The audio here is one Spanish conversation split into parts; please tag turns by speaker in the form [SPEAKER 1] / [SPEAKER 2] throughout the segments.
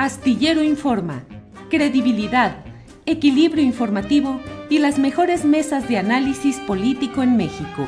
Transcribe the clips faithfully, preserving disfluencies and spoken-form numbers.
[SPEAKER 1] Astillero Informa, credibilidad, equilibrio informativo y las mejores mesas de análisis político en México.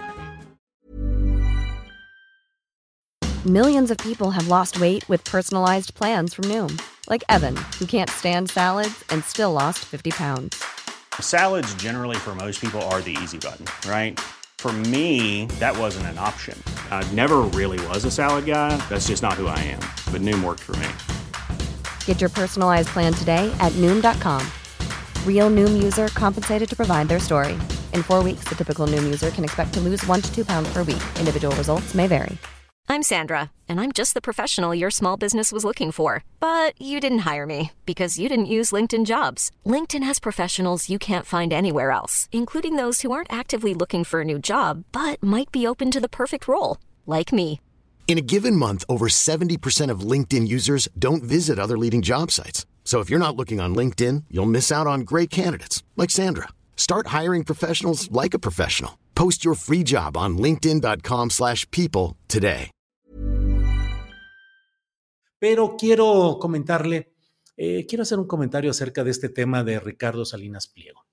[SPEAKER 2] Millions of people have lost weight with personalized plans from Noom. Like Evan, who can't stand salads and still lost fifty pounds.
[SPEAKER 3] Salads generally for most people are the easy button, right? For me, that wasn't an option. I never really was a salad guy. That's just not who I am. But Noom worked for me.
[SPEAKER 2] Get your personalized plan today at Noom dot com. Real Noom user compensated to provide their story. In four weeks, the typical Noom user can expect to lose one to two pounds per week. Individual results may vary.
[SPEAKER 4] I'm Sandra, and I'm just the professional your small business was looking for. But you didn't hire me because you didn't use LinkedIn Jobs. LinkedIn has professionals you can't find anywhere else, including those who aren't actively looking for a new job, but might be open to the perfect role, like me.
[SPEAKER 5] In a given month, over seventy percent of LinkedIn users don't visit other leading job sites. So if you're not looking on LinkedIn, you'll miss out on great candidates like Sandra. Start hiring professionals like a professional. Post your free job on linkedin dot com slash people today.
[SPEAKER 6] Pero quiero comentarle, eh, quiero hacer un comentario acerca de este tema de Ricardo Salinas Pliego.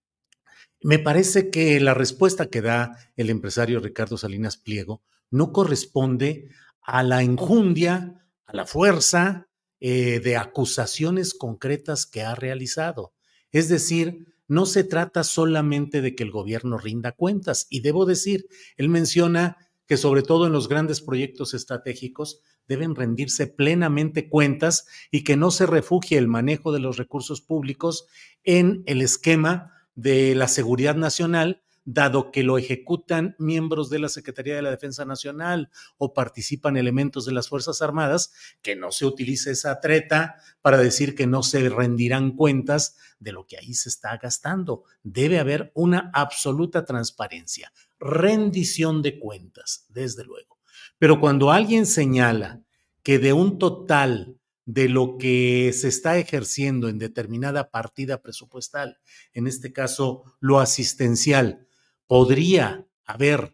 [SPEAKER 6] Me parece que la respuesta que da el empresario Ricardo Salinas Pliego no corresponde a la enjundia, a la fuerza eh, de acusaciones concretas que ha realizado. Es decir, no se trata solamente de que el gobierno rinda cuentas. Y debo decir, él menciona que sobre todo en los grandes proyectos estratégicos deben rendirse plenamente cuentas y que no se refugie el manejo de los recursos públicos en el esquema de la seguridad nacional, dado que lo ejecutan miembros de la Secretaría de la Defensa Nacional o participan elementos de las Fuerzas Armadas, que no se utilice esa treta para decir que no se rendirán cuentas de lo que ahí se está gastando. Debe haber una absoluta transparencia, rendición de cuentas, desde luego. Pero cuando alguien señala que de un total de lo que se está ejerciendo en determinada partida presupuestal, en este caso lo asistencial, podría haber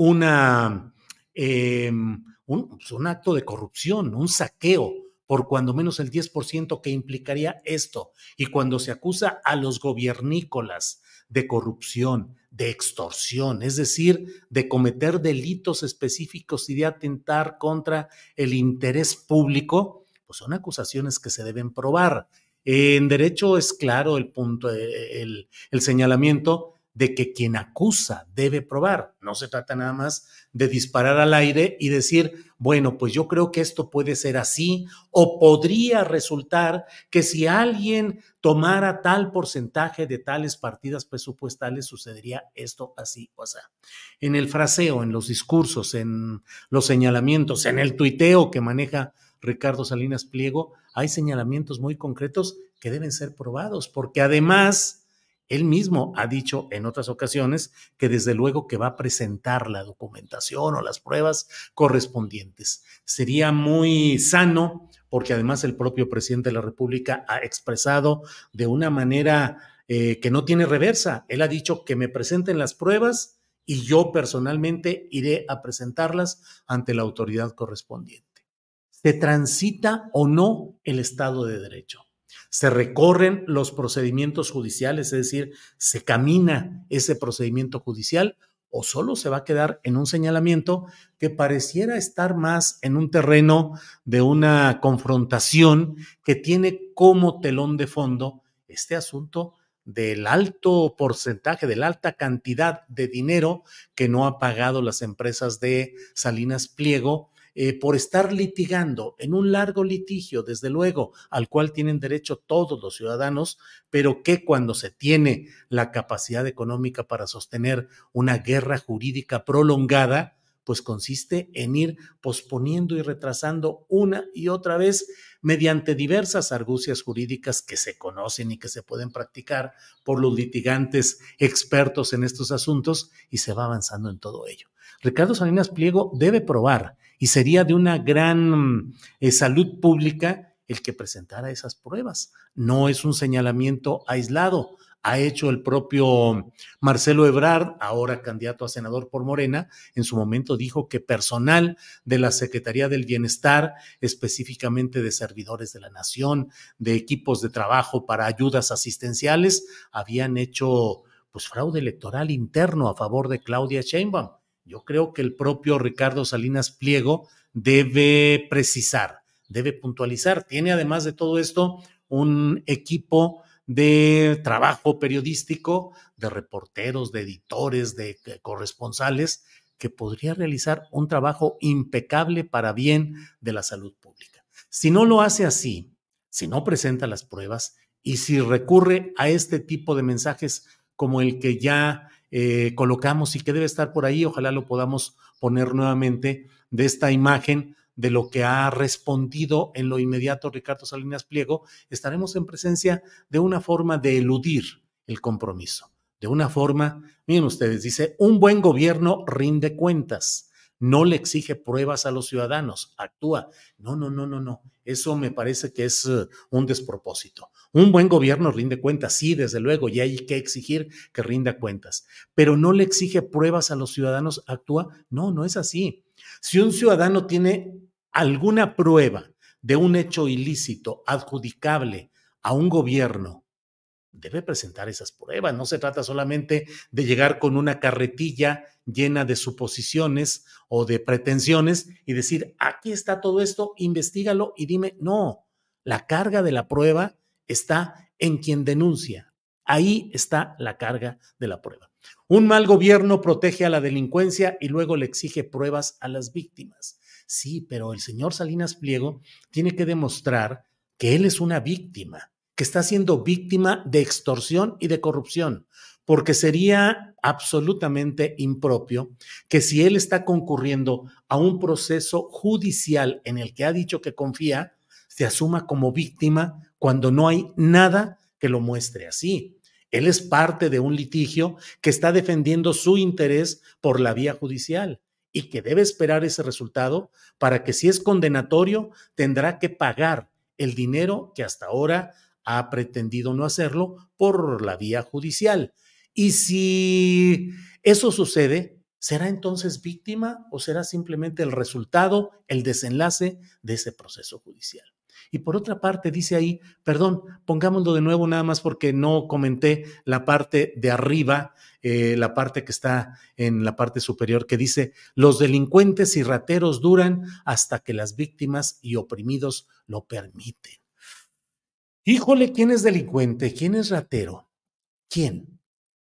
[SPEAKER 6] una, eh, un, pues un acto de corrupción, un saqueo, por cuando menos el diez por ciento que implicaría esto. Y cuando se acusa a los gobiernícolas de corrupción, de extorsión, es decir, de cometer delitos específicos y de atentar contra el interés público, pues son acusaciones que se deben probar. En derecho es claro el punto, el, el señalamiento de que quien acusa debe probar. No se trata nada más de disparar al aire y decir, bueno, pues yo creo que esto puede ser así, o podría resultar que si alguien tomara tal porcentaje de tales partidas presupuestales sucedería esto así o así. En el fraseo, en los discursos, en los señalamientos, en el tuiteo que maneja Ricardo Salinas Pliego, hay señalamientos muy concretos que deben ser probados, porque además él mismo ha dicho en otras ocasiones que desde luego que va a presentar la documentación o las pruebas correspondientes. Sería muy sano, porque además el propio presidente de la República ha expresado de una manera eh, que no tiene reversa. Él ha dicho que me presenten las pruebas y yo personalmente iré a presentarlas ante la autoridad correspondiente. ¿Se transita o no el Estado de Derecho? Se recorren los procedimientos judiciales, es decir, se camina ese procedimiento judicial, o solo se va a quedar en un señalamiento que pareciera estar más en un terreno de una confrontación que tiene como telón de fondo este asunto del alto porcentaje, de la alta cantidad de dinero que no ha pagado las empresas de Salinas Pliego, Eh, por estar litigando en un largo litigio, desde luego, al cual tienen derecho todos los ciudadanos, pero que cuando se tiene la capacidad económica para sostener una guerra jurídica prolongada, pues consiste en ir posponiendo y retrasando una y otra vez mediante diversas argucias jurídicas que se conocen y que se pueden practicar por los litigantes expertos en estos asuntos, y se va avanzando en todo ello. Ricardo Salinas Pliego debe probar, y sería de una gran eh, salud pública el que presentara esas pruebas. No es un señalamiento aislado. ha hecho el propio Marcelo Ebrard, ahora candidato a senador por Morena. En su momento dijo que personal de la Secretaría del Bienestar, específicamente de servidores de la nación, de equipos de trabajo para ayudas asistenciales, habían hecho pues fraude electoral interno a favor de Claudia Sheinbaum. Yo creo que el propio Ricardo Salinas Pliego debe precisar, debe puntualizar. Tiene además de todo esto un equipo de trabajo periodístico, de reporteros, de editores, de corresponsales, que podría realizar un trabajo impecable para bien de la salud pública. Si no lo hace así, si no presenta las pruebas y si recurre a este tipo de mensajes como el que ya eh, colocamos y que debe estar por ahí, ojalá lo podamos poner nuevamente, de esta imagen de lo que ha respondido en lo inmediato Ricardo Salinas Pliego, estaremos en presencia de una forma de eludir el compromiso, de una forma, miren ustedes, dice, un buen gobierno rinde cuentas, no le exige pruebas a los ciudadanos, actúa. No, no, no, no, no, eso me parece que es uh, un despropósito. Un buen gobierno rinde cuentas, sí, desde luego, y hay que exigir que rinda cuentas, pero no le exige pruebas a los ciudadanos, actúa. No, no es así. Si un ciudadano tiene alguna prueba de un hecho ilícito adjudicable a un gobierno, debe presentar esas pruebas. No se trata solamente de llegar con una carretilla llena de suposiciones o de pretensiones y decir, aquí está todo esto, investígalo y dime. No, la carga de la prueba está en quien denuncia. Ahí está la carga de la prueba. Un mal gobierno protege a la delincuencia y luego le exige pruebas a las víctimas. Sí, pero el señor Salinas Pliego tiene que demostrar que él es una víctima, que está siendo víctima de extorsión y de corrupción, porque sería absolutamente impropio que si él está concurriendo a un proceso judicial en el que ha dicho que confía, se asuma como víctima cuando no hay nada que lo muestre así. Él es parte de un litigio que está defendiendo su interés por la vía judicial y que debe esperar ese resultado para que, si es condenatorio, tendrá que pagar el dinero que hasta ahora ha pretendido no hacerlo por la vía judicial. Y si eso sucede, ¿será entonces víctima o será simplemente el resultado, el desenlace de ese proceso judicial? Y por otra parte, dice ahí, perdón, pongámoslo de nuevo nada más porque no comenté la parte de arriba, eh, la parte que está en la parte superior, que dice, los delincuentes y rateros duran hasta que las víctimas y oprimidos lo permiten. Híjole, ¿quién es delincuente? ¿Quién es ratero? ¿Quién?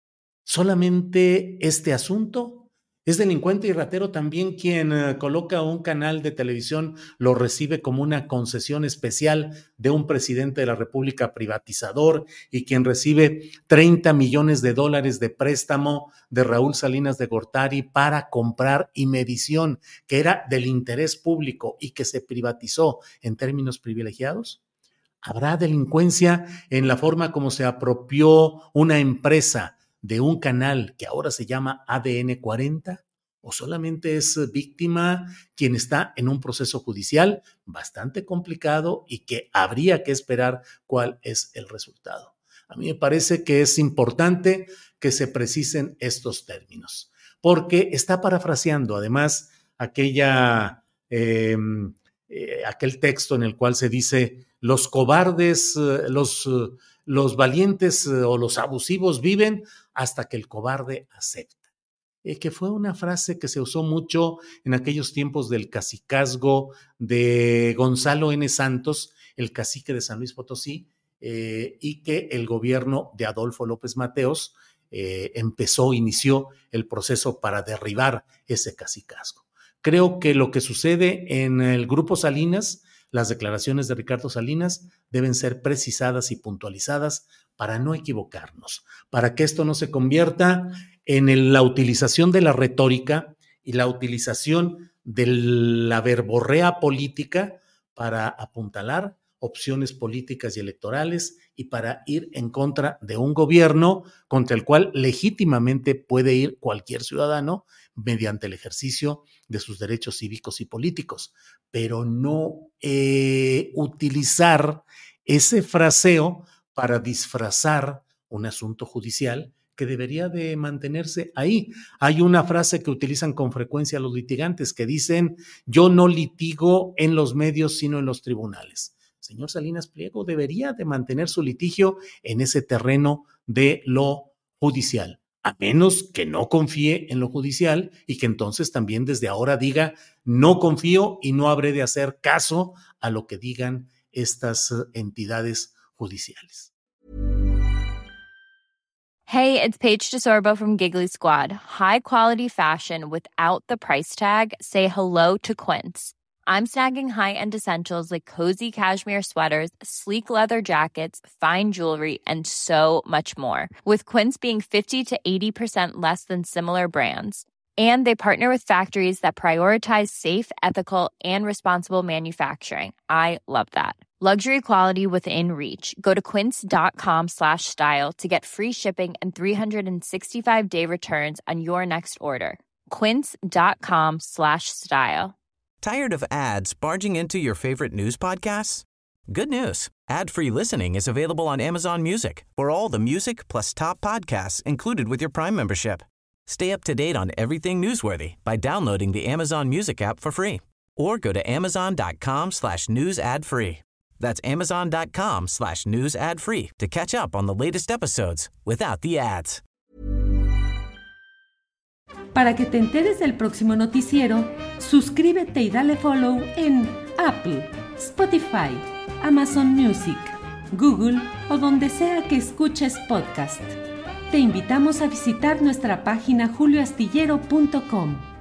[SPEAKER 6] ¿Solamente este asunto? ¿Es delincuente y ratero también quien uh, coloca un canal de televisión, lo recibe como una concesión especial de un presidente de la República privatizador y quien recibe treinta millones de dólares de préstamo de Raúl Salinas de Gortari para comprar Imevisión, que era del interés público y que se privatizó en términos privilegiados? ¿Habrá delincuencia en la forma como se apropió una empresa de un canal que ahora se llama A D N cuarenta? ¿O solamente es víctima quien está en un proceso judicial bastante complicado y que habría que esperar cuál es el resultado? A mí me parece que es importante que se precisen estos términos, porque está parafraseando además aquella, eh, eh, aquel texto en el cual se dice los cobardes, eh, los, eh, los valientes eh, o los abusivos viven hasta que el cobarde acepta. Eh, que fue una frase que se usó mucho en aquellos tiempos del cacicazgo de Gonzalo N. Santos, el cacique de San Luis Potosí, eh, y que el gobierno de Adolfo López Mateos eh, empezó, inició el proceso para derribar ese cacicazgo. Creo que lo que sucede en el Grupo Salinas, las declaraciones de Ricardo Salinas deben ser precisadas y puntualizadas para no equivocarnos, para que esto no se convierta en el, la utilización de la retórica y la utilización de la verborrea política para apuntalar opciones políticas y electorales y para ir en contra de un gobierno contra el cual legítimamente puede ir cualquier ciudadano mediante el ejercicio de sus derechos cívicos y políticos, pero no eh, utilizar ese fraseo para disfrazar un asunto judicial que debería de mantenerse ahí. Hay una frase que utilizan con frecuencia los litigantes que dicen: yo no litigo en los medios sino en los tribunales. Señor Salinas Pliego debería de mantener su litigio en ese terreno de lo judicial, a menos que no confíe en lo judicial y que entonces también desde ahora diga: no confío y no habré de hacer caso a lo que digan estas entidades judiciales.
[SPEAKER 7] Hey, it's Paige DeSorbo from Giggly Squad. High quality fashion without the price tag. Say hello to Quince. I'm snagging high-end essentials like cozy cashmere sweaters, sleek leather jackets, fine jewelry, and so much more. With Quince being fifty to eighty percent less than similar brands. And they partner with factories that prioritize safe, ethical, and responsible manufacturing. I love that. Luxury quality within reach. Go to quince.com slash style to get free shipping and three sixty-five day returns on your next order. Quince.com slash style.
[SPEAKER 8] Tired of ads barging into your favorite news podcasts? Good news. Ad-free listening is available on Amazon Music for all the music plus top podcasts included with your Prime membership. Stay up to date on everything newsworthy by downloading the Amazon Music app for free or go to amazon.com slash news ad free. That's amazon.com slash news ad free to catch up on the latest episodes without the ads.
[SPEAKER 1] Para que te enteres del próximo noticiero, suscríbete y dale follow en Apple, Spotify, Amazon Music, Google o donde sea que escuches podcast. Te invitamos a visitar nuestra página julio astillero punto com.